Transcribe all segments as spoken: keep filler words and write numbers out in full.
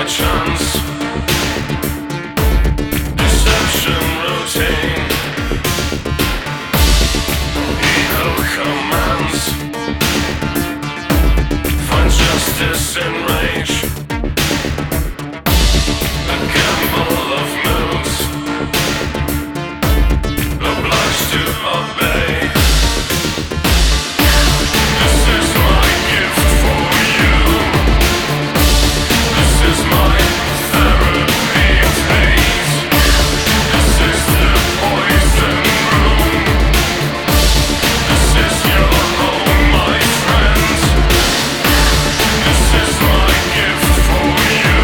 chance. Deception routine. Evil commands. Find justice in rage. A gamble of moods. Obliged to obey. This is my gift for you. This is my therapy of hate. This is the poison room. This is your home, my friends. This is my gift for you.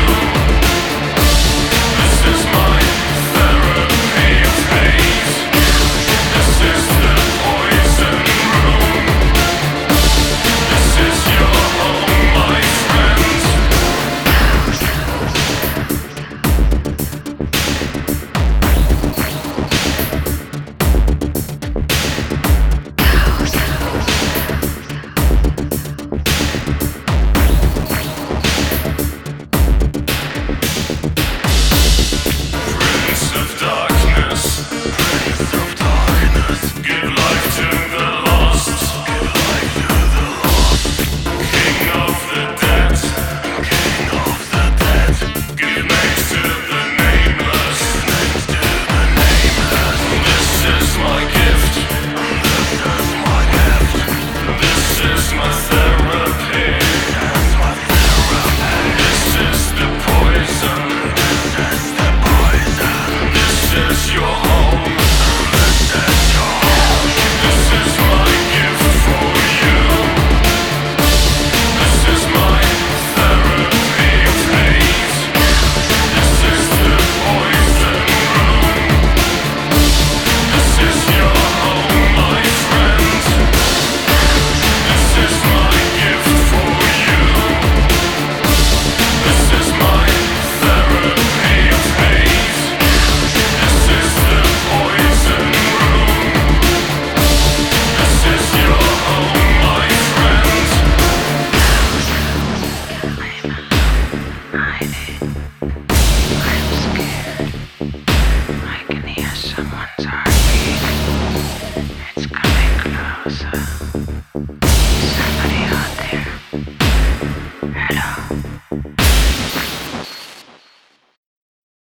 This is my therapy of hate. This is the poison room. This is your home, my friends. Prince of darkness, Prince of darkness, give life to the lost, give life to the lost. King of the dead, King of the dead, give names to the nameless, names to the nameless. This is my gift, this is my gift. This is my therapy, this is my therapy. This is the poison, this is the poison. This is your home, this is your home. This is my gift for you. This is my therapy of hate. This is the poison room. This is your home, my friends. This is my gift for you. This is my therapy of hate. This is the poison room. This is your home, my friends. I'm scared. I can hear someone's heartbeat. It's coming closer.